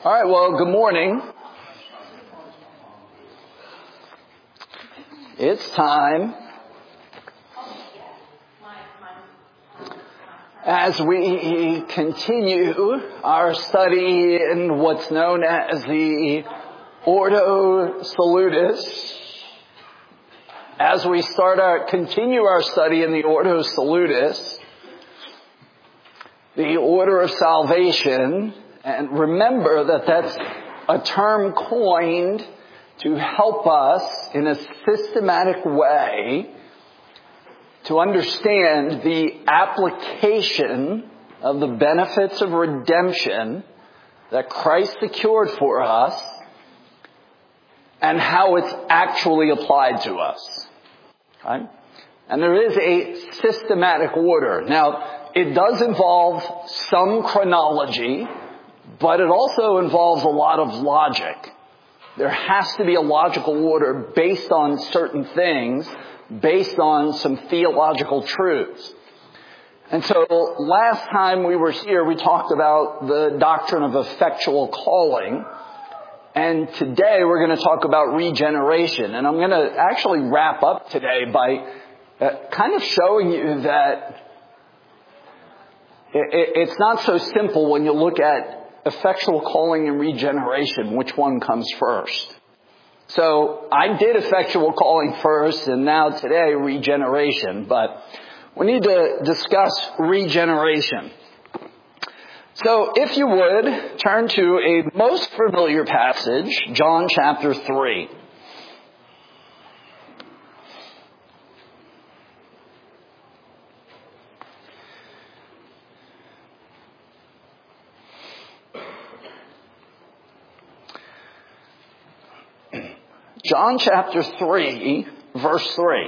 All right, well, good morning. It's time as we continue our study in what's known as the Ordo Salutis. As we continue our study in the Ordo Salutis, the order of salvation. And remember that that's a term coined to help us in a systematic way to understand the application of the benefits of redemption that Christ secured for us and how it's actually applied to us. Right? And there is a systematic order. Now, it does involve some chronology, but it also involves a lot of logic. There has to be a logical order based on certain things, based on some theological truths. And so last time we were here, we talked about the doctrine of effectual calling. And today we're going to talk about regeneration. And I'm going to actually wrap up today by kind of showing you that it's not so simple when you look at effectual calling and regeneration, which one comes first? So I did effectual calling first, and now today regeneration, but we need to discuss regeneration. So if you would, turn to a most familiar passage, John chapter 3. John chapter 3, verse 3.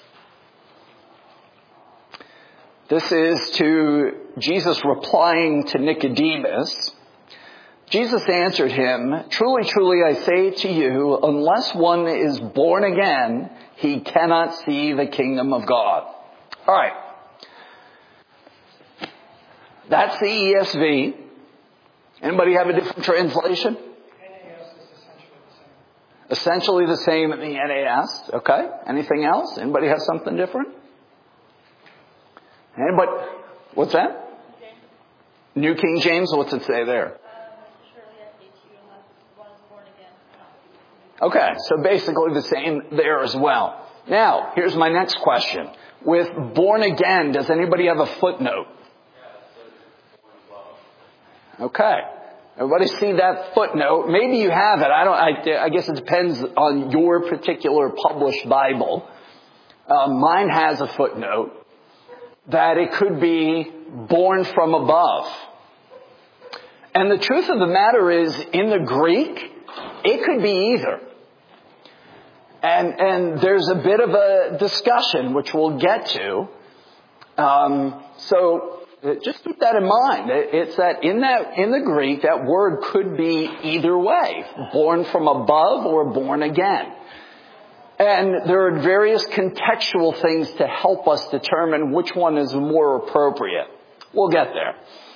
This is to Jesus replying to Nicodemus. Jesus answered him, "Truly, truly, I say to you, unless one is born again, he cannot see the kingdom of God." All right. That's the ESV. Anybody have a different translation? Essentially the same in the NAS. Okay. Anything else? Anybody have something different? Anybody? What's that? New King James. What's it say there? Okay. So basically the same there as well. Now, here's my next question. With born again, does anybody have a footnote? Okay. Everybody see that footnote? Maybe you have it. I guess it depends on your particular published Bible. Mine has a footnote that it could be born from above. And the truth of the matter is, in the Greek, it could be either. And there's a bit of a discussion, which we'll get to. So just keep that in mind. It's that in the Greek, that word could be either way, born from above or born again. And there are various contextual things to help us determine which one is more appropriate. We'll get there.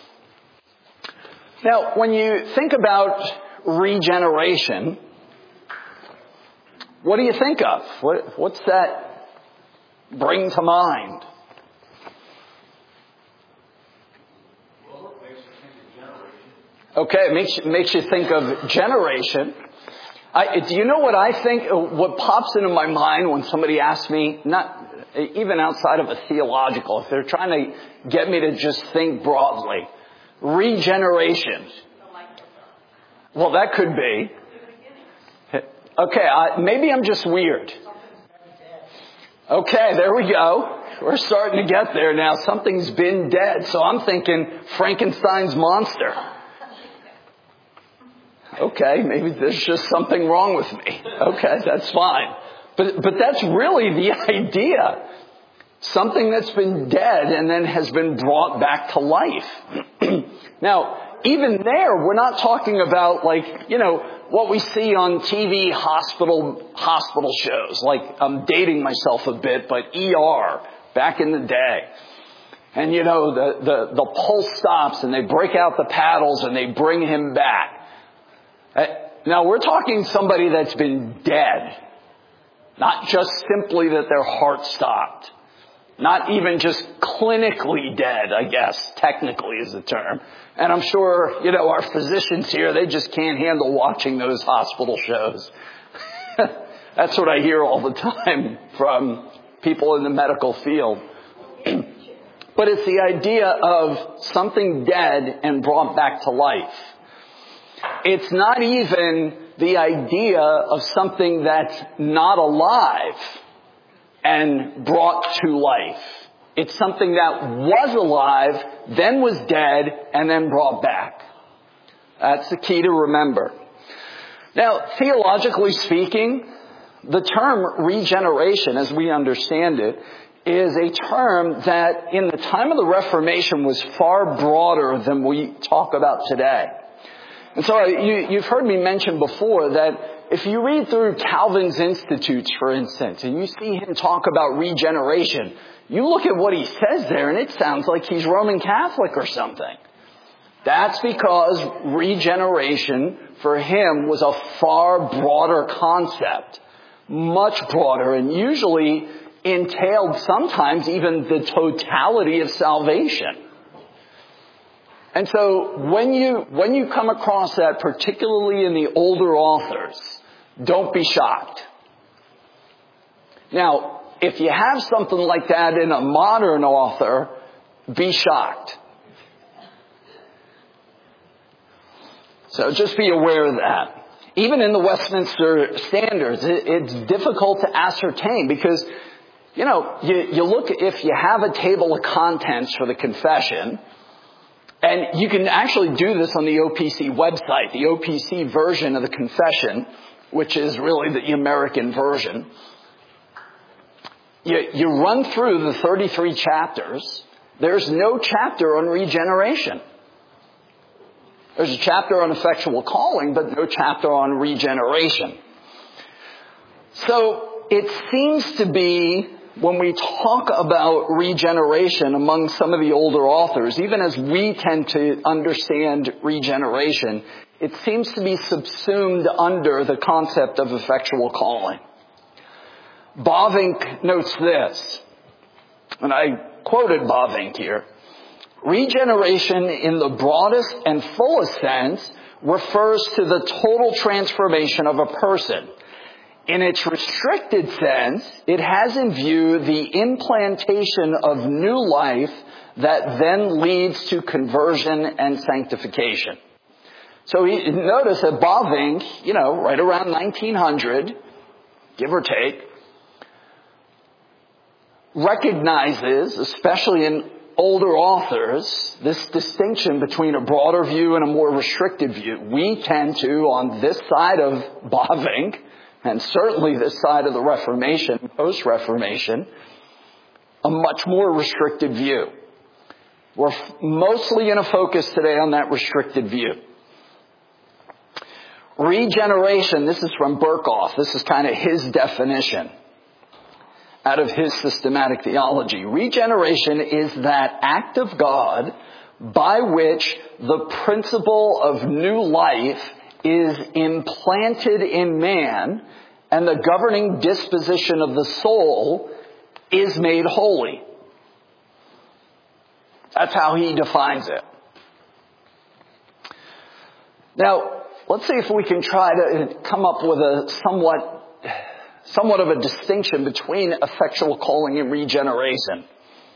Now, when you think about regeneration, what do you think of? What's that bring to mind? Okay, it makes you think of generation. Do you know what I think? What pops into my mind when somebody asks me, not even outside of a theological, if they're trying to get me to just think broadly, regeneration. Well, that could be. Okay, maybe I'm just weird. Okay, there we go. We're starting to get there now. Something's been dead, so I'm thinking Frankenstein's monster. Okay, maybe there's just something wrong with me. Okay, that's fine. But that's really the idea. Something that's been dead and then has been brought back to life. Now, even there, we're not talking about what we see on TV hospital shows. Like, I'm dating myself a bit, but ER, back in the day. And the pulse stops and they break out the paddles and they bring him back. Now we're talking somebody that's been dead. Not just simply that their heart stopped. Not even just clinically dead, I guess, technically is the term. And I'm sure, our physicians here, they just can't handle watching those hospital shows. That's what I hear all the time from people in the medical field. But it's the idea of something dead and brought back to life. It's not even the idea of something that's not alive and brought to life. It's something that was alive, then was dead, and then brought back. That's the key to remember. Now, theologically speaking, the term regeneration, as we understand it, is a term that in the time of the Reformation was far broader than we talk about today. And so you've heard me mention before that if you read through Calvin's Institutes, for instance, and you see him talk about regeneration, you look at what he says there and it sounds like he's Roman Catholic or something. That's because regeneration for him was a far broader concept, much broader, and usually entailed sometimes even the totality of salvation. And so when you come across that, particularly in the older authors, don't be shocked. Now, if you have something like that in a modern author, be shocked. So just be aware of that. Even in the Westminster Standards, it's difficult to ascertain because, you look, if you have a table of contents for the confession, and you can actually do this on the OPC website, the OPC version of the confession, which is really the American version. You run through the 33 chapters. There's no chapter on regeneration. There's a chapter on effectual calling, but no chapter on regeneration. So it seems to be, when we talk about regeneration among some of the older authors, even as we tend to understand regeneration, it seems to be subsumed under the concept of effectual calling. Bavinck notes this, and I quoted Bavinck here. Regeneration in the broadest and fullest sense refers to the total transformation of a person. In its restricted sense, it has in view the implantation of new life that then leads to conversion and sanctification. So notice that Bavinck, right around 1900, give or take, recognizes, especially in older authors, this distinction between a broader view and a more restricted view. We tend to, on this side of Bavinck, and certainly this side of the Reformation, post-Reformation, a much more restricted view. We're mostly going to focus today on that restricted view. Regeneration, this is from Berkhoff. This is kind of his definition out of his systematic theology. Regeneration is that act of God by which the principle of new life is implanted in man and the governing disposition of the soul is made holy. That's how he defines it. Now, let's see if we can try to come up with a somewhat of a distinction between effectual calling and regeneration.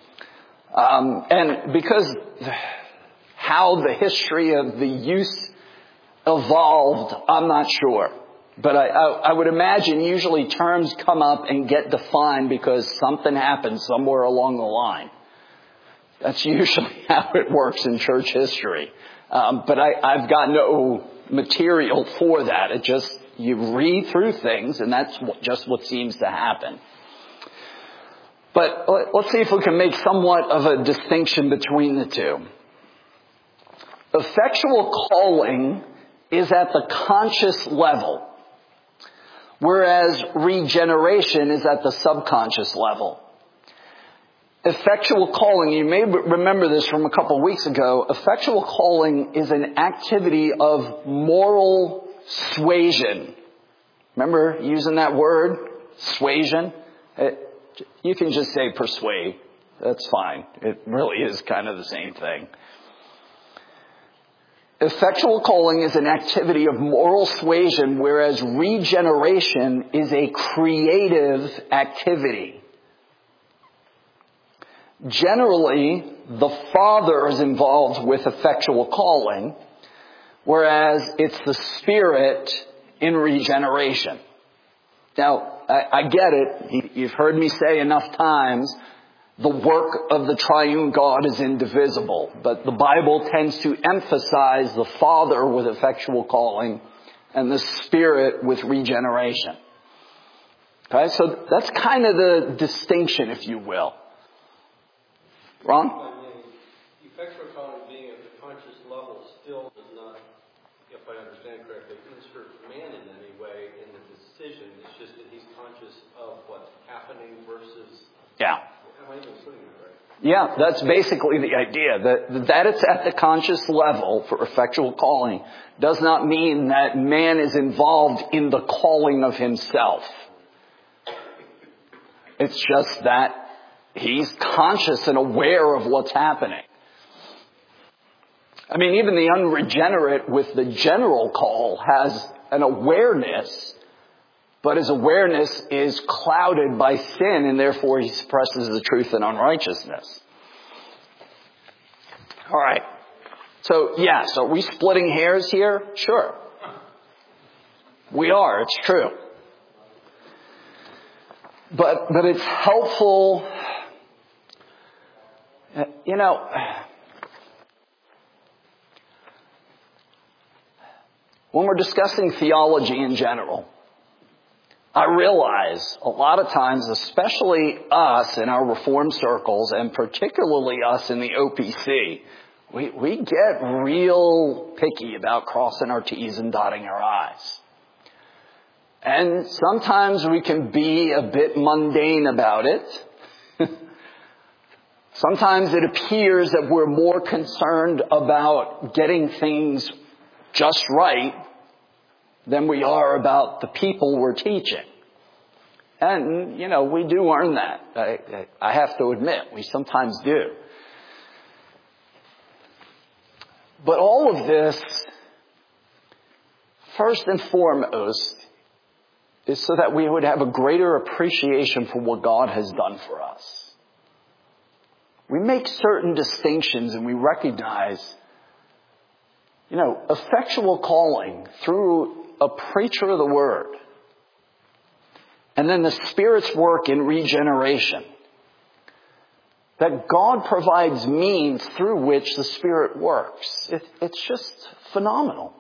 And because how the history of the use evolved, I'm not sure. But I would imagine usually terms come up and get defined because something happened somewhere along the line. That's usually how it works in church history. But I've got no material for that. It just, you read through things and that's just what seems to happen. But let's see if we can make somewhat of a distinction between the two. Effectual calling is at the conscious level, whereas regeneration is at the subconscious level. Effectual calling, you may remember this from a couple of weeks ago, effectual calling is an activity of moral suasion. Remember using that word? Suasion? You can just say persuade. That's fine. It really is kind of the same thing. Effectual calling is an activity of moral suasion, whereas regeneration is a creative activity. Generally, the Father is involved with effectual calling, whereas it's the Spirit in regeneration. Now, I get it. You've heard me say enough times, the work of the triune God is indivisible. But the Bible tends to emphasize the Father with effectual calling and the Spirit with regeneration. Okay, so that's kind of the distinction, if you will. Ron? Effectual calling being at the conscious level still does not, if I understand correctly, insert man in any way in the decision. It's just that he's conscious of what's happening versus... Yeah. Am I even putting that right? Yeah, that's basically the idea. That it's at the conscious level for effectual calling does not mean that man is involved in the calling of himself. It's just that he's conscious and aware of what's happening. I mean, even the unregenerate with the general call has an awareness, but his awareness is clouded by sin, and therefore he suppresses the truth in unrighteousness. All right. So, yes, are we splitting hairs here? Sure. We are. It's true. But it's helpful. You know, when we're discussing theology in general, I realize a lot of times, especially us in our Reformed circles, and particularly us in the OPC, we get real picky about crossing our T's and dotting our I's. And sometimes we can be a bit mundane about it. Sometimes it appears that we're more concerned about getting things just right than we are about the people we're teaching. And, you know, we do earn that. I have to admit, we sometimes do. But all of this, first and foremost, is so that we would have a greater appreciation for what God has done for us. We make certain distinctions and we recognize, you know, effectual calling through a preacher of the Word. And then the Spirit's work in regeneration. That God provides means through which the Spirit works. It's just phenomenal.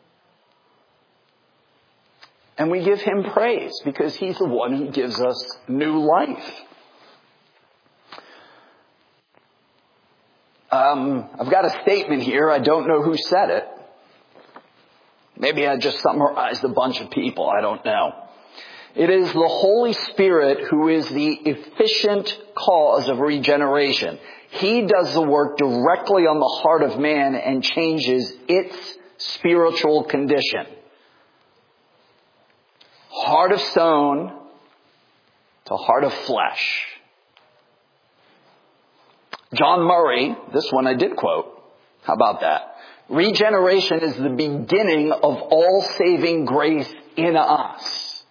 And we give Him praise because He's the one who gives us new life. I've got a statement here. I don't know who said it. Maybe I just summarized a bunch of people. I don't know. It is the Holy Spirit who is the efficient cause of regeneration. He does the work directly on the heart of man and changes its spiritual condition. Heart of stone to heart of flesh. John Murray, this one I did quote. How about that? Regeneration is the beginning of all saving grace in us.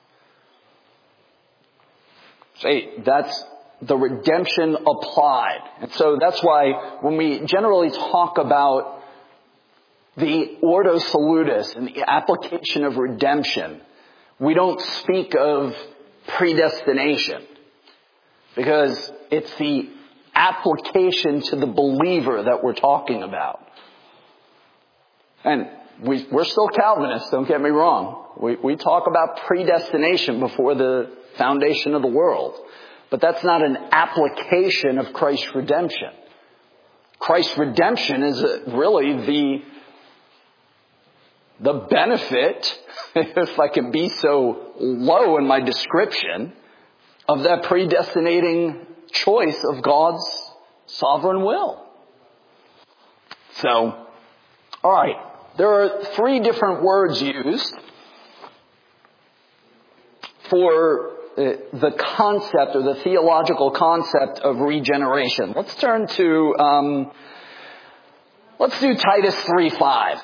See, that's the redemption applied. And so that's why when we generally talk about the Ordo Salutis and the application of redemption, we don't speak of predestination because it's the application to the believer that we're talking about. And we're still Calvinists, don't get me wrong. We talk about predestination before the foundation of the world. But that's not an application of Christ's redemption. Christ's redemption is really the benefit, if I can be so low in my description, of that predestinating choice of God's sovereign will. So, all right. There are three different words used for the concept or the theological concept of regeneration. Let's turn to, let's do Titus 3:5.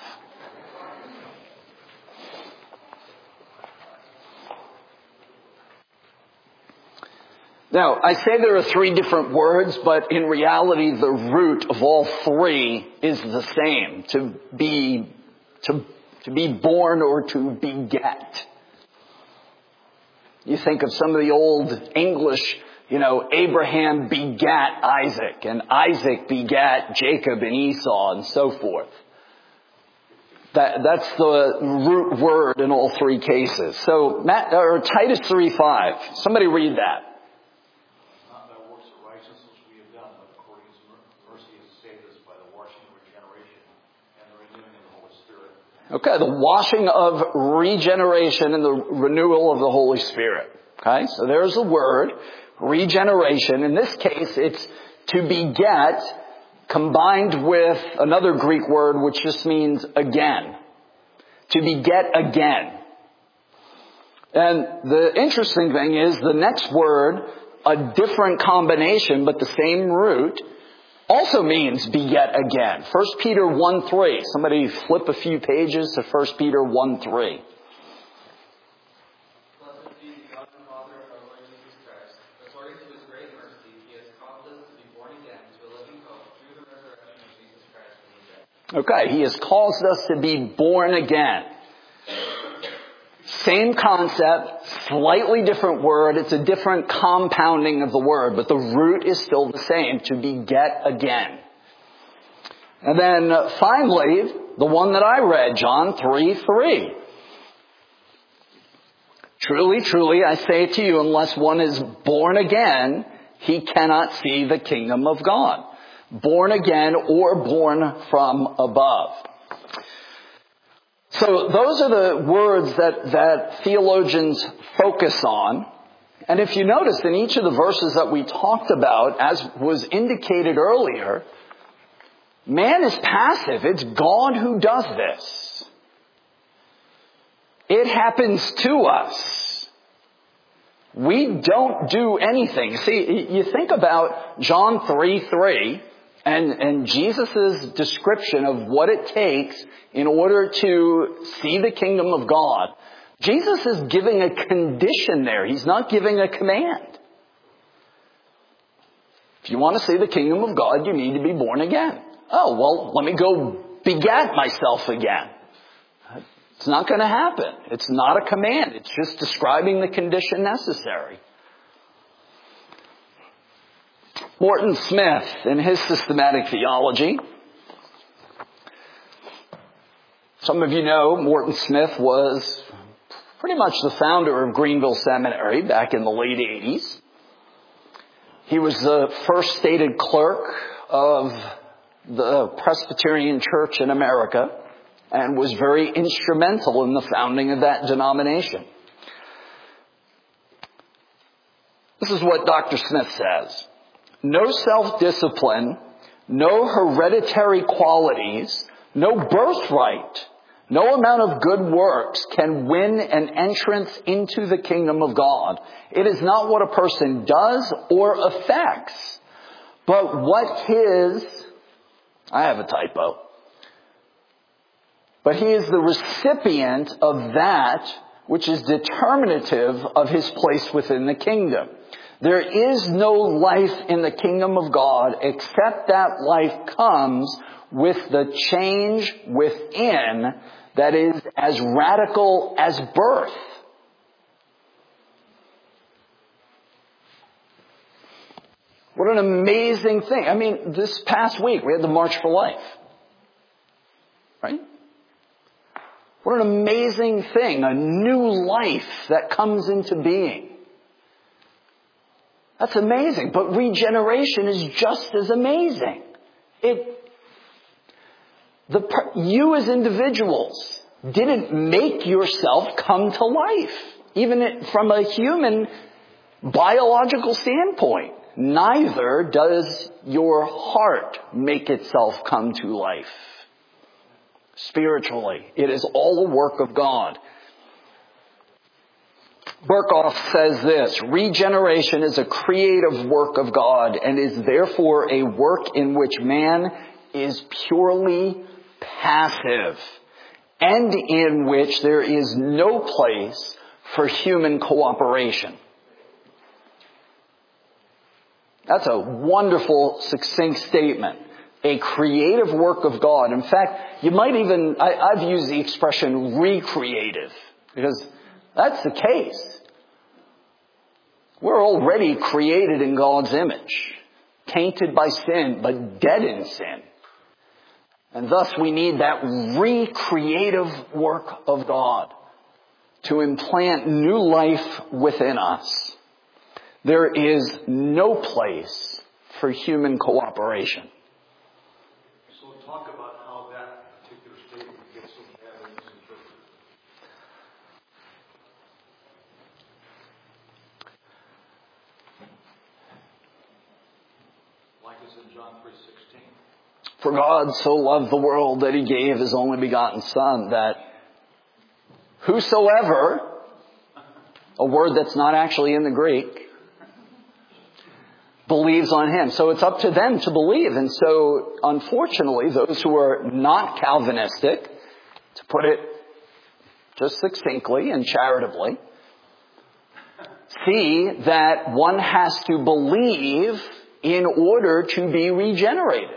Now, I say there are three different words, but in reality, the root of all three is the same: to be born or to beget. You think of some of the old English, Abraham begat Isaac, and Isaac begat Jacob and Esau, and so forth. That's the root word in all three cases. So, Titus 3:5. Somebody read that. Okay, the washing of regeneration and the renewal of the Holy Spirit. Okay, so there's the word, regeneration. In this case, it's to beget combined with another Greek word which just means again. To beget again. And the interesting thing is the next word, a different combination but the same root, also means beget again. 1 Peter 1:3. Somebody flip a few pages to 1 Peter 1:3. Blessed be the God and Father of our Lord Jesus Christ. According to His great mercy, He has caused us to be born again to a living hope through the resurrection of Jesus Christ from the dead. Okay, He has caused us to be born again. Same concept, slightly different word. It's a different compounding of the word, but the root is still the same, to beget again. And then finally, the one that I read, John 3:3. Truly, truly, I say to you, unless one is born again, he cannot see the kingdom of God. Born again or born from above. So those are the words that theologians focus on. And if you notice, in each of the verses that we talked about, as was indicated earlier, man is passive. It's God who does this. It happens to us. We don't do anything. See, you think about John 3:3 and Jesus' description of what it takes in order to see the kingdom of God. Jesus is giving a condition there. He's not giving a command. If you want to see the kingdom of God, you need to be born again. Oh, well, let me go beget myself again. It's not going to happen. It's not a command. It's just describing the condition necessary. Morton Smith, in his systematic theology, some of you know Morton Smith was pretty much the founder of Greenville Seminary back in the late 80s. He was the first stated clerk of the Presbyterian Church in America and was very instrumental in the founding of that denomination. This is what Dr. Smith says. No self-discipline, no hereditary qualities, no birthright, no amount of good works can win an entrance into the kingdom of God. It is not what a person does or affects, but what I have a typo. But he is the recipient of that which is determinative of his place within the kingdom. There is no life in the kingdom of God except that life comes with the change within that is as radical as birth. What an amazing thing. I mean, this past week we had the March for Life. Right? What an amazing thing. A new life that comes into being. That's amazing. But regeneration is just as amazing. You as individuals didn't make yourself come to life. Even from a human biological standpoint. Neither does your heart make itself come to life. spiritually. It is all a work of God. Berkhoff says this: regeneration is a creative work of God and is therefore a work in which man is purely passive and in which there is no place for human cooperation. That's a wonderful, succinct statement. A creative work of God. In fact, you might even, I've used the expression recreative, because that's the case. We're already created in God's image, tainted by sin, but dead in sin. And thus we need that recreative work of God to implant new life within us. There is no place for human cooperation. So talk about how that particular statement gets so badly misinterpreted. Like it's in John 3:16. For God so loved the world that He gave His only begotten Son, that whosoever, a word that's not actually in the Greek, believes on Him. So it's up to them to believe. And so, unfortunately, those who are not Calvinistic, to put it just succinctly and charitably, see that one has to believe in order to be regenerated.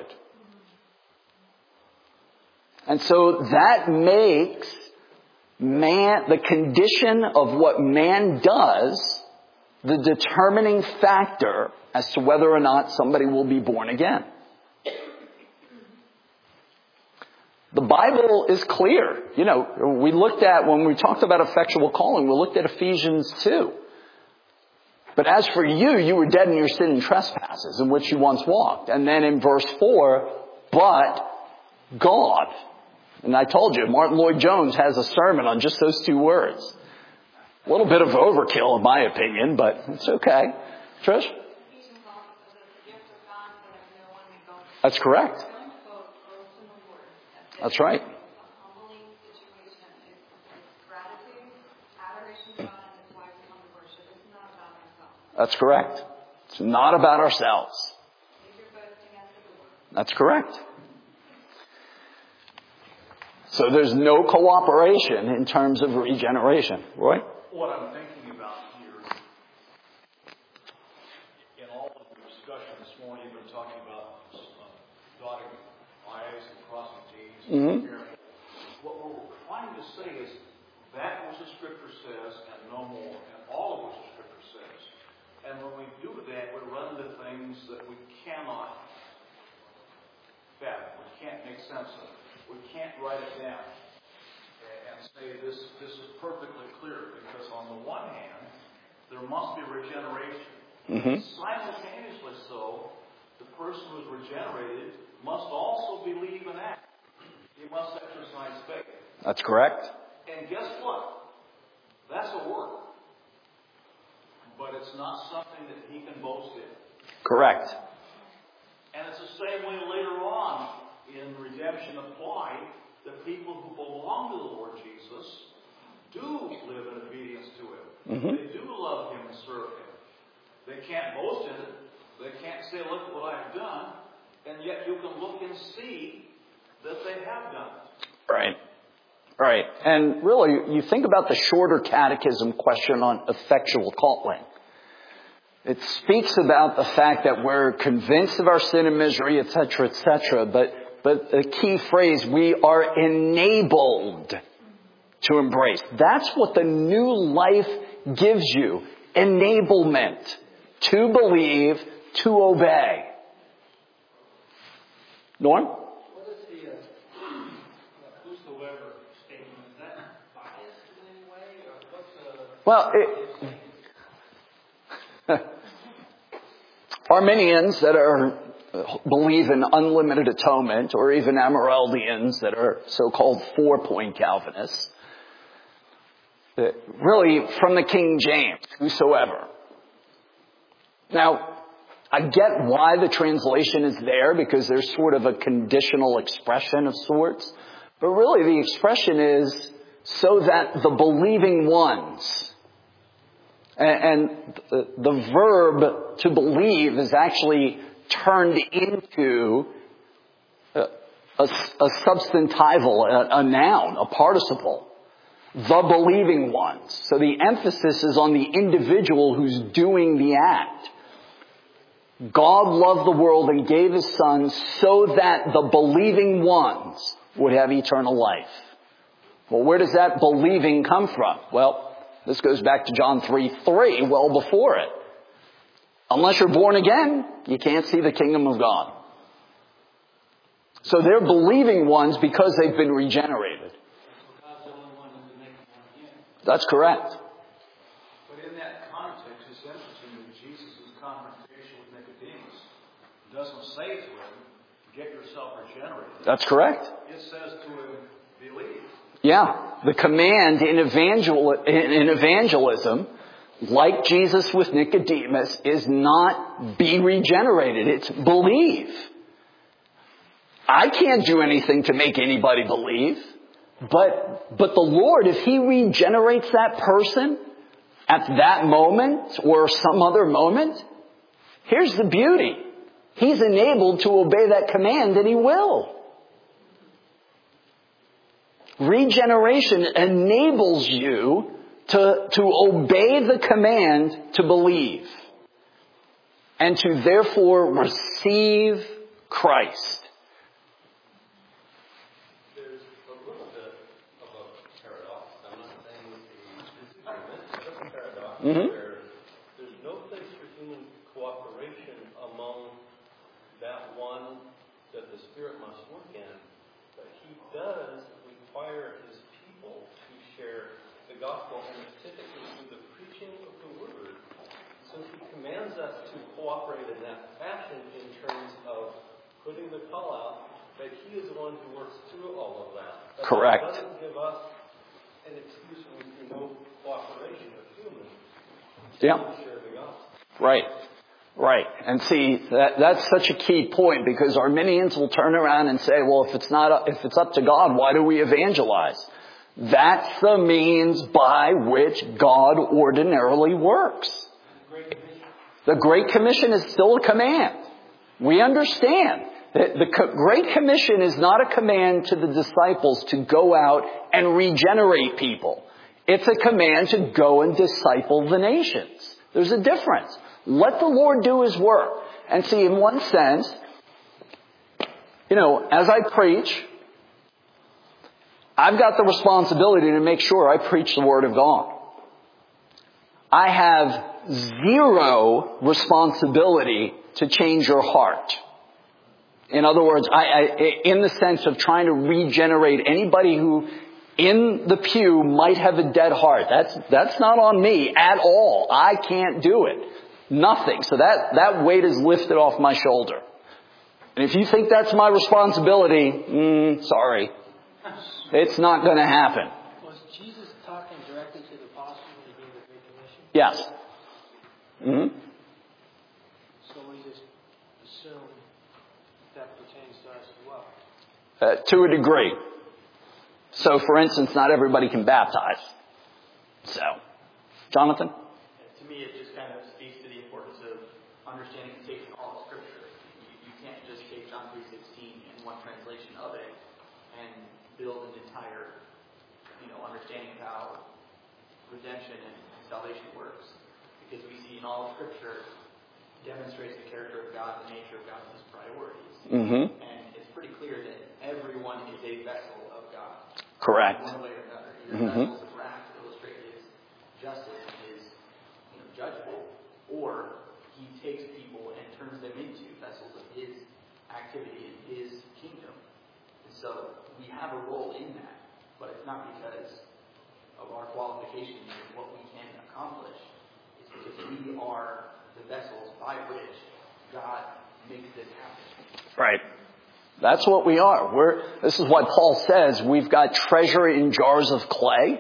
And so that makes man, the condition of what man does, the determining factor as to whether or not somebody will be born again. The Bible is clear. You know, we looked at, when we talked about effectual calling, we looked at Ephesians 2. But as for you, you were dead in your sin and trespasses in which you once walked. And then in verse 4, but God. And I told you, Martin Lloyd-Jones has a sermon on just those two words. A little bit of overkill in my opinion, but it's okay. Trish? That's correct. That's right. That's correct. It's not about ourselves. That's correct. So there's no cooperation in terms of regeneration. Roy? What I'm thinking about here, in all of the discussion this morning, you've been talking about dotting I's and crossing T's. Mm-hmm. What we're trying to say is that which the Scripture says and no more, and all of which the Scripture says. And when we do that, we run into things that we cannot fathom, we can't make sense of. We can't write it down and say this is perfectly clear, because on the one hand, there must be regeneration. Mm-hmm. Simultaneously so, the person who is regenerated must also believe and act. He must exercise faith. That's correct. And guess what? That's a work. But it's not something that he can boast in. Correct. And it's the same way later on in redemption applied, the people who belong to the Lord Jesus do live in obedience to Him. Mm-hmm. They do love Him and serve Him. They can't boast in it. They can't say, look at what I've done. And yet you can look and see that they have done it. Right. Right. And really, you think about the shorter catechism question on effectual calling. It speaks about the fact that we're convinced of our sin and misery, etc., etc., but the key phrase, we are enabled to embrace. That's what the new life gives you. Enablement. To believe, to obey. Norm? What is the whosoever statement? Is that biased in any way? Or well, Arminians that believe in unlimited atonement, or even Amyraldians that are so-called 4-point Calvinists, really from the King James, whosoever. Now, I get why the translation is there, because there's sort of a conditional expression of sorts. But really the expression is so that the believing ones. And the verb to believe is actually turned into a substantival, a noun, a participle. The believing ones. So the emphasis is on the individual who's doing the act. God loved the world and gave His Son so that the believing ones would have eternal life. Well, where does that believing come from? Well, this goes back to John 3:3, well before it. Unless you're born again, you can't see the kingdom of God. So they're believing ones because they've been regenerated. That's correct. But in that context, it's interesting that Jesus' confrontation with Nicodemus doesn't say to him, get yourself regenerated. That's correct. It says to him, believe. Yeah. The command in evangelism, like Jesus with Nicodemus, is not be regenerated. It's believe. I can't do anything to make anybody believe. But the Lord, if He regenerates that person at that moment or some other moment, here's the beauty. He's enabled to obey that command, and He will. Regeneration enables you to obey the command to believe and to therefore receive Christ. Mm-hmm. There's no place for human cooperation among that one that the Spirit must work in, but He does require His people to share the gospel, and typically through the preaching of the Word. So He commands us to cooperate in that fashion in terms of putting the call out, but He is the one who works through all of that. But correct. That doesn't give us an excuse when we see no cooperation of humans. Yeah. Right. Right. And see, that's such a key point, because Arminians will turn around and say, well, if it's up to God, why do we evangelize? That's the means by which God ordinarily works. The Great Commission is still a command. We understand that the Great Commission is not a command to the disciples to go out and regenerate people. It's a command to go and disciple the nations. There's a difference. Let the Lord do His work. And see, in one sense, as I preach, I've got the responsibility to make sure I preach the Word of God. I have zero responsibility to change your heart. In other words, in the sense of trying to regenerate anybody who in the pew might have a dead heart. That's not on me at all. I can't do it. Nothing. So that weight is lifted off my shoulder. And if you think that's my responsibility, sorry. It's not going to happen. Was Jesus talking directly to the apostles when He gave the Great Commission? Yes. Mm-hmm. So we just assume that pertains to us as well? To a degree. So, for instance, not everybody can baptize. So, Jonathan? To me, it just kind of speaks to the importance of understanding and taking all of Scripture. You can't just take John 3:16 and one translation of it and build an entire, understanding of how redemption and salvation works. Because we see in all of Scripture demonstrates the character of God, the nature of God, and His priorities. Mm-hmm. And it's pretty clear that everyone is a vessel of God. Correct. One way or another. Either vessels of wrath to illustrate His justice and His judgment, or He takes people and turns them into vessels of His activity in His kingdom. And so we have a role in that, but it's not because of our qualifications and what we can accomplish. It's because we are the vessels by which God makes this happen. Right. That's what we are. This is why Paul says we've got treasure in jars of clay.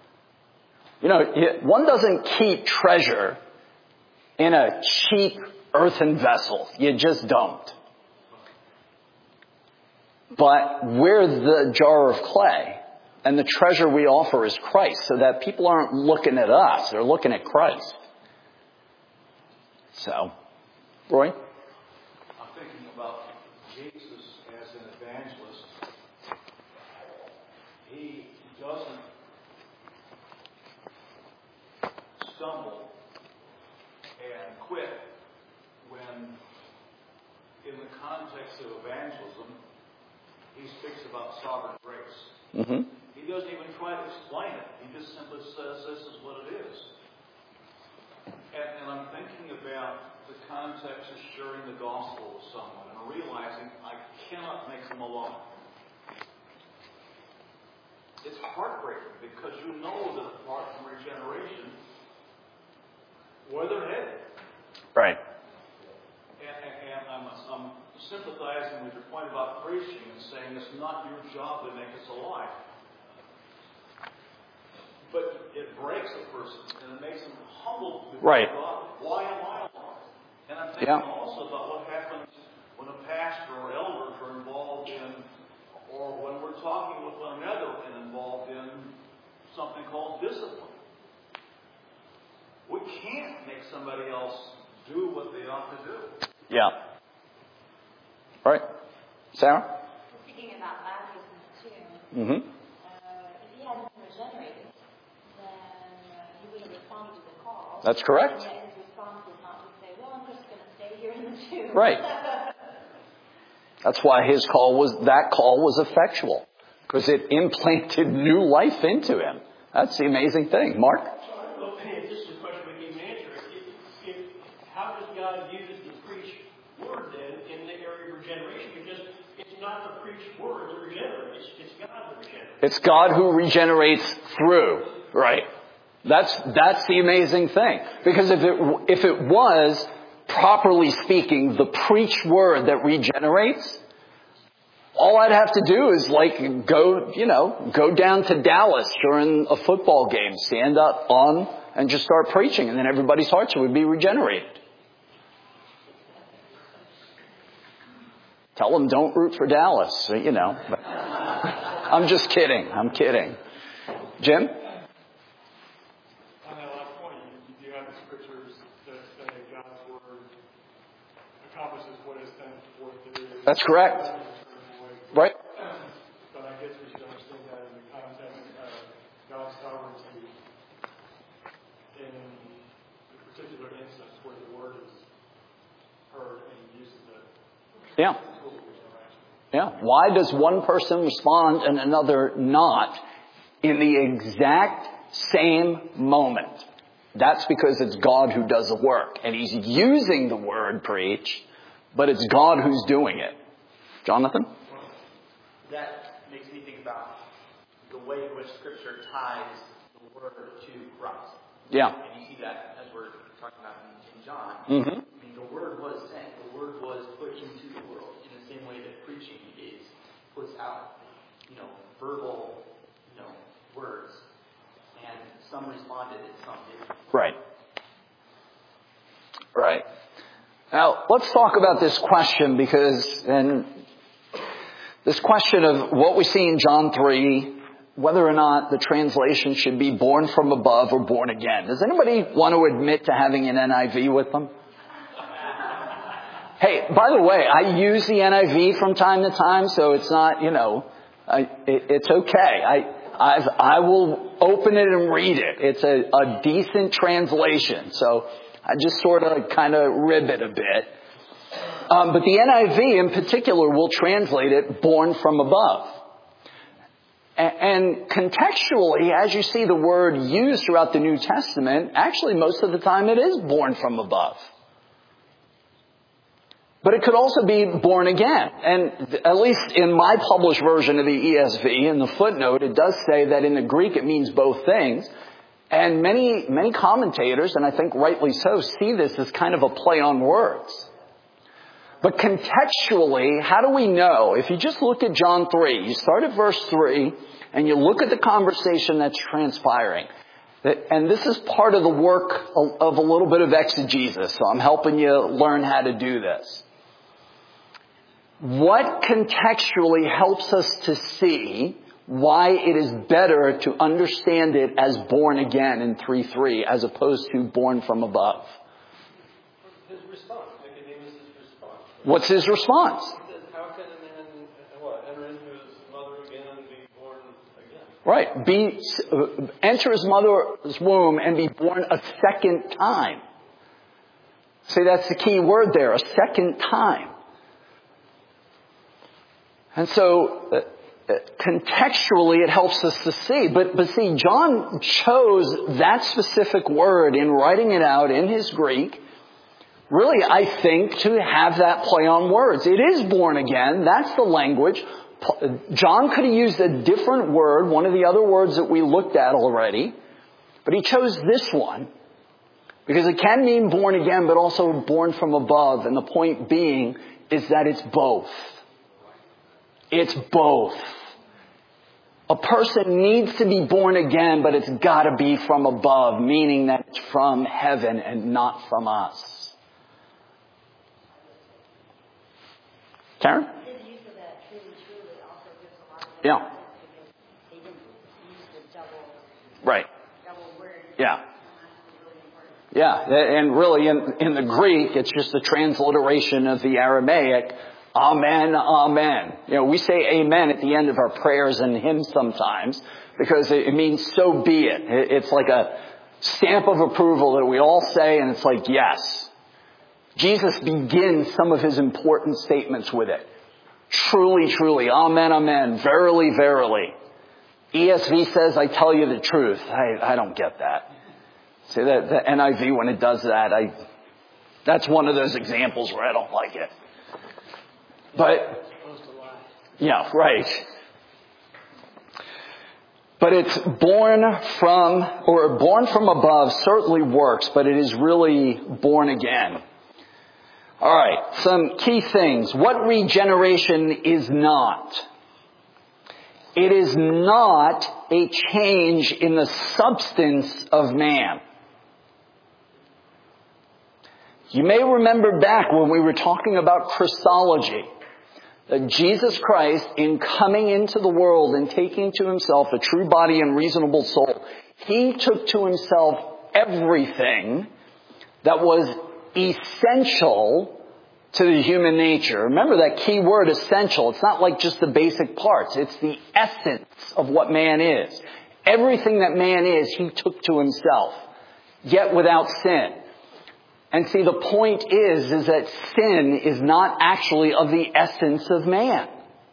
One doesn't keep treasure in a cheap earthen vessel. You just don't. But we're the jar of clay. And the treasure we offer is Christ, so that people aren't looking at us. They're looking at Christ. So, Roy? I'm thinking about Jesus as an evangelist. He doesn't stumble and quit when, in the context of evangelism, he speaks about sovereign grace. Mm-hmm. He doesn't even try to explain it. He just simply says this is what it is. And I'm thinking about the context of sharing the gospel with someone and realizing I cannot make them alone. It's heartbreaking because you know that apart from regeneration, where they're headed. Right. And I'm sympathizing with your point about preaching and saying it's not your job to make us alive. But it breaks a person and it makes them humble before God. Why am I alive? And I'm thinking also about what happens when a pastor or elders are involved in, or when we're talking with one another and involved in something called discipline. We can't make somebody else do what they ought to do. Yeah. Right. Sarah? Thinking about baptism too. Mm-hmm. If he hadn't been regenerated, then he would have responded to the call. That's correct. And yet his response was not to say, well, I'm just going to stay here in the tomb. Right. That's why that call was effectual. Because it implanted new life into him. That's the amazing thing. Mark? Well, this is a question we can answer. How does God use the preached word then in the area of regeneration? Because it's not the preached word that regenerates. It's God that regenerates. It's God who regenerates through. Right. That's the amazing thing. Because if it was, properly speaking, the preached word that regenerates, all I'd have to do is go down to Dallas during a football game, stand up and just start preaching, and then everybody's hearts would be regenerated. Tell them don't root for Dallas, I'm just kidding. I'm kidding. Jim? On that last point, you do have the scriptures that say God's word accomplishes what it's sent forth to do. That's correct. Right. But I guess we should understand that in the context of God's sovereignty in the particular instance where the word is heard and he uses it. Yeah. Yeah. Why does one person respond and another not in the exact same moment? That's because it's God who does the work. And he's using the word preach, but it's God who's doing it. Jonathan? That makes me think about the way in which Scripture ties the Word to Christ. Yeah. And you see that as we're talking about in John. Mm-hmm. I mean, the Word was sent. The Word was put into the world in the same way that preaching puts out, verbal, words. And some responded and some didn't. Right. Right. Now, let's talk about this question this question of what we see in John 3, whether or not the translation should be born from above or born again. Does anybody want to admit to having an NIV with them? Hey, by the way, I use the NIV from time to time, so it's not, it's okay. I will open it and read it. It's a decent translation, so I just sort of kind of rib it a bit. But the NIV in particular will translate it born from above. And contextually, as you see the word used throughout the New Testament, actually most of the time it is born from above. But it could also be born again. And at least in my published version of the ESV, in the footnote, it does say that in the Greek it means both things. And many commentators, and I think rightly so, see this as kind of a play on words. But contextually, how do we know? If you just look at John 3, you start at verse 3, and you look at the conversation that's transpiring. And this is part of the work of a little bit of exegesis, so I'm helping you learn how to do this. what contextually helps us to see why it is better to understand it as born again in 3:3 as opposed to born from above? His response. Nicodemus' response. What's his response? He says, how can a man enter into his mother again and be born again? Right. Enter his mother's womb and be born a second time. See, that's the key word there, a second time. And so, contextually, it helps us to see. But see, John chose that specific word in writing it out in his Greek, really, I think, to have that play on words. It is born again. That's the language. John could have used a different word, one of the other words that we looked at already, but he chose this one because it can mean born again, but also born from above. And the point being is that it's both. It's both. A person needs to be born again, but it's got to be from above, meaning that it's from heaven and not from us. Karen? His use of that truly also gives a lot of Yeah. because he didn't use the double word. Yeah. And that's really important. Yeah, and really in the Greek, it's just a transliteration of the Aramaic, amen, amen. We say amen at the end of our prayers and hymns sometimes because it means so be it. It's like a stamp of approval that we all say, and it's like, yes. Jesus begins some of his important statements with it. Truly, truly, amen, amen, verily, verily. ESV says, I tell you the truth. I don't get that. See, that the NIV, when it does that, that's one of those examples where I don't like it. But, yeah, right. But it's born from above certainly works, but it is really born again. All right, some key things. What regeneration is not. It is not a change in the substance of man. You may remember back when we were talking about Christology, that Jesus Christ, in coming into the world and taking to himself a true body and reasonable soul, he took to himself everything that was essential to the human nature. Remember that key word, essential. It's not like just the basic parts. It's the essence of what man is. Everything that man is, he took to himself, yet without sin. And see, the point is that sin is not actually of the essence of man.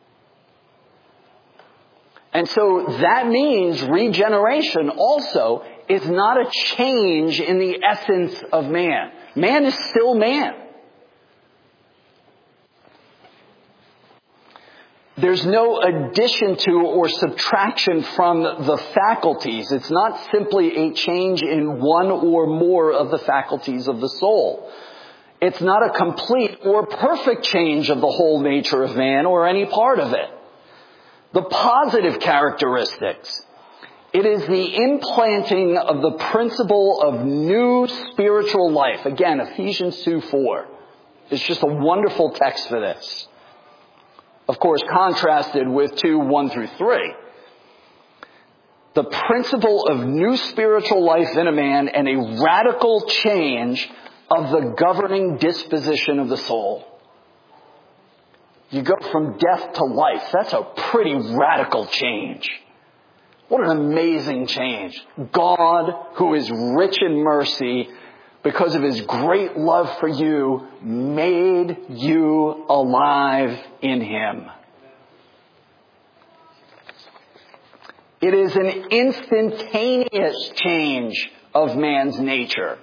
And so that means regeneration also is not a change in the essence of man. Man is still man. There's no addition to or subtraction from the faculties. It's not simply a change in one or more of the faculties of the soul. It's not a complete or perfect change of the whole nature of man or any part of it. The positive characteristics. It is the implanting of the principle of new spiritual life. Again, Ephesians 2:4. It's just a wonderful text for this. Of course, contrasted with 2:1-3. The principle of new spiritual life in a man and a radical change of the governing disposition of the soul. You go from death to life. That's a pretty radical change. What an amazing change. God, who is rich in mercy, because of his great love for you, made you alive in him. It is an instantaneous change of man's nature,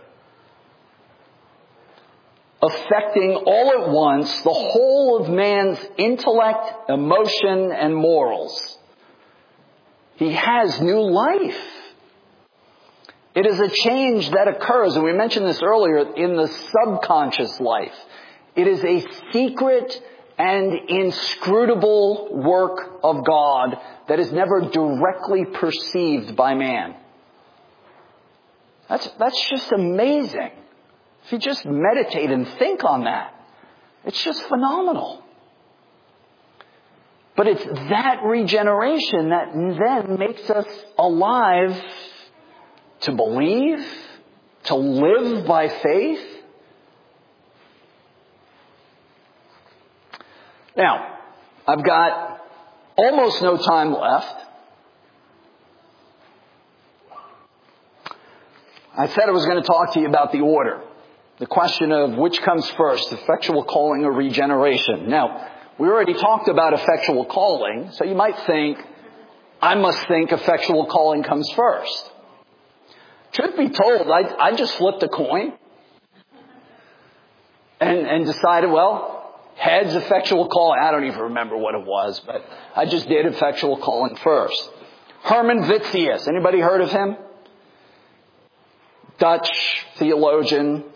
affecting all at once the whole of man's intellect, emotion, and morals. He has new life. It is a change that occurs, and we mentioned this earlier, in the subconscious life. It is a secret and inscrutable work of God that is never directly perceived by man. That's just amazing. If you just meditate and think on that, it's just phenomenal. But it's that regeneration that then makes us alive to believe, to live by faith. Now, I've got almost no time left. I said I was going to talk to you about the order. The question of which comes first, effectual calling or regeneration. Now, we already talked about effectual calling, so you might think, I must think effectual calling comes first. Truth be told, I just flipped a coin and decided, well, heads, effectual calling. I don't even remember what it was, but I just did effectual calling first. Herman Vitzius. Anybody heard of him? Dutch theologian.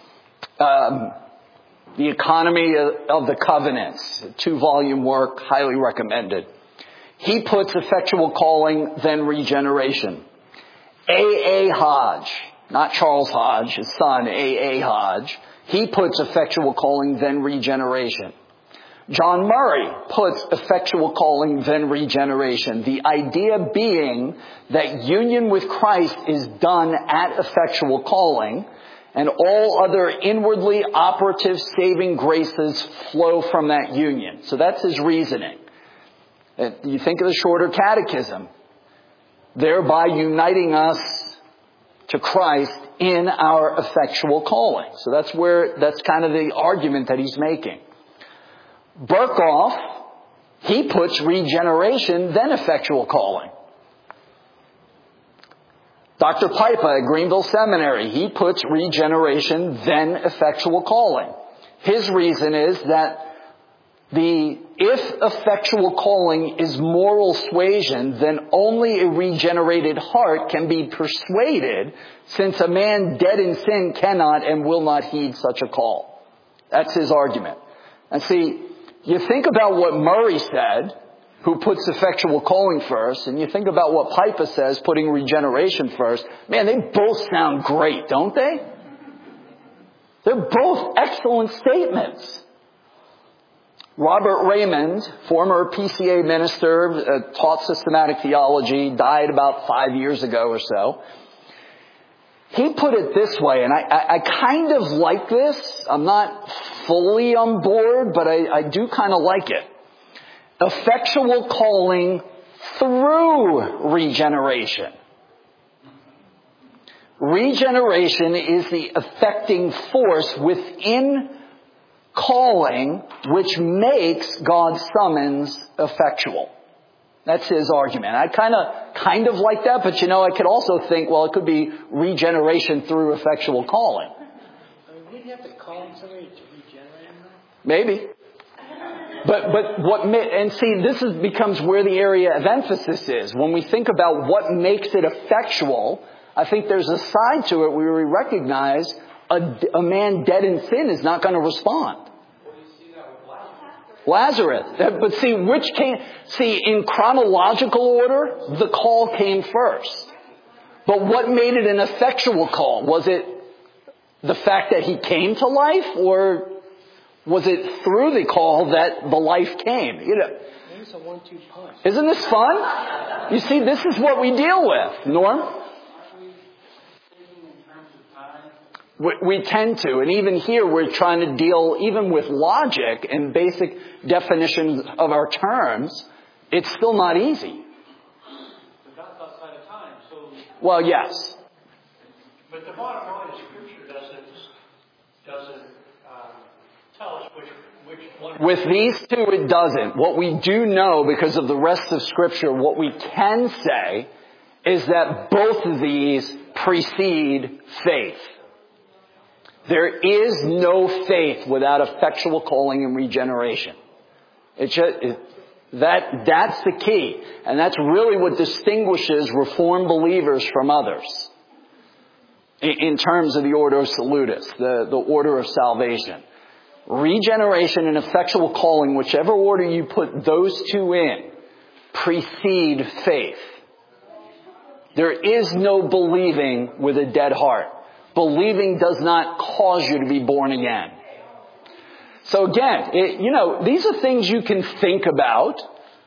The Economy of the Covenants, a 2-volume work, highly recommended. He puts effectual calling, then regeneration. A. Hodge, not Charles Hodge, his son, A. Hodge, he puts effectual calling, then regeneration. John Murray puts effectual calling, then regeneration. The idea being that union with Christ is done at effectual calling, and all other inwardly operative saving graces flow from that union. So that's his reasoning. You think of the Shorter Catechism, thereby uniting us to Christ in our effectual calling. So that's kind of the argument that he's making. Berkhoff, he puts regeneration, then effectual calling. Dr. Pipa at Greenville Seminary, he puts regeneration, then effectual calling. His reason is that if effectual calling is moral suasion, then only a regenerated heart can be persuaded, since a man dead in sin cannot and will not heed such a call. That's his argument. And see, you think about what Murray said, who puts effectual calling first, and you think about what Pipa says, putting regeneration first. Man, they both sound great, don't they? They're both excellent statements. Robert Raymond, former PCA minister, taught systematic theology, died about 5 years ago or so. He put it this way, and I kind of like this. I'm not fully on board, but I do kind of like it. Effectual calling through regeneration. Regeneration is the affecting force within calling which makes God's summons effectual. That's his argument. I kind of like that, but I could also think, well, it could be regeneration through effectual calling. We'd have to call somebody to regenerate him? Maybe. And see, this becomes where the area of emphasis is. When we think about what makes it effectual, I think there's a side to it where we recognize a man dead in sin is not going to respond. Well, you see that with Lazarus. But in chronological order, the call came first. But what made it an effectual call? Was it the fact that he came to life, or was it through the call that the life came? Maybe it's a 1-2 punch. Isn't this fun? You see, this is what we deal with. Norm? We tend to. And even here, we're trying to deal even with logic and basic definitions of our terms. It's still not easy. But that's outside of time. Well, yes. But the bottom line is Scripture doesn't tell us which one. With these two, it doesn't. What we do know, because of the rest of Scripture, what we can say is that both of these precede faith. There is no faith without effectual calling and regeneration. That's the key. And that's really what distinguishes Reformed believers from others in terms of the Ordo Salutis, the order of salvation. Regeneration and effectual calling, whichever order you put those two in, precede faith. There is no believing with a dead heart. Believing does not cause you to be born again. So again, these are things you can think about,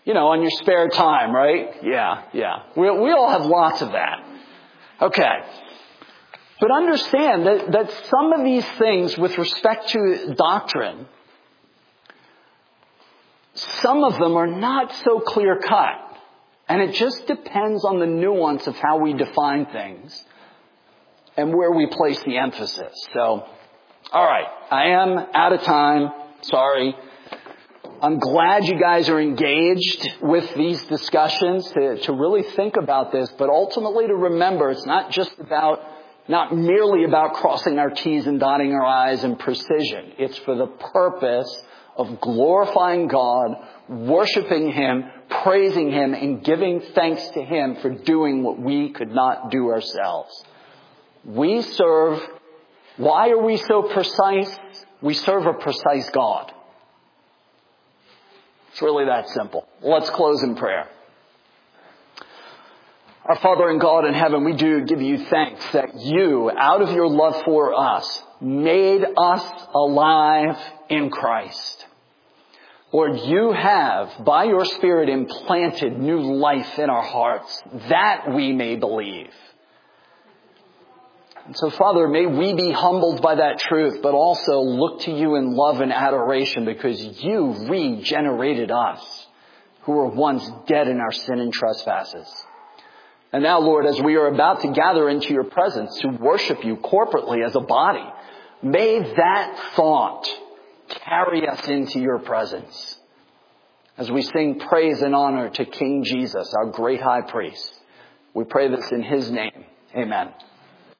on your spare time, right? Yeah. We all have lots of that. Okay. But understand that some of these things with respect to doctrine, some of them are not so clear cut. And it just depends on the nuance of how we define things and where we place the emphasis. So, all right, I am out of time. Sorry. I'm glad you guys are engaged with these discussions to really think about this, but ultimately to remember it's not merely about crossing our T's and dotting our I's and precision. It's for the purpose of glorifying God, worshiping Him, praising Him, and giving thanks to Him for doing what we could not do ourselves. Why are we so precise? We serve a precise God. It's really that simple. Let's close in prayer. Our Father and God in heaven, we do give you thanks that you, out of your love for us, made us alive in Christ. Lord, you have, by your Spirit, implanted new life in our hearts, that we may believe. And so, Father, may we be humbled by that truth, but also look to you in love and adoration because you regenerated us, who were once dead in our sin and trespasses. And now, Lord, as we are about to gather into your presence to worship you corporately as a body, may that thought carry us into your presence as we sing praise and honor to King Jesus, our great high priest. We pray this in his name. Amen.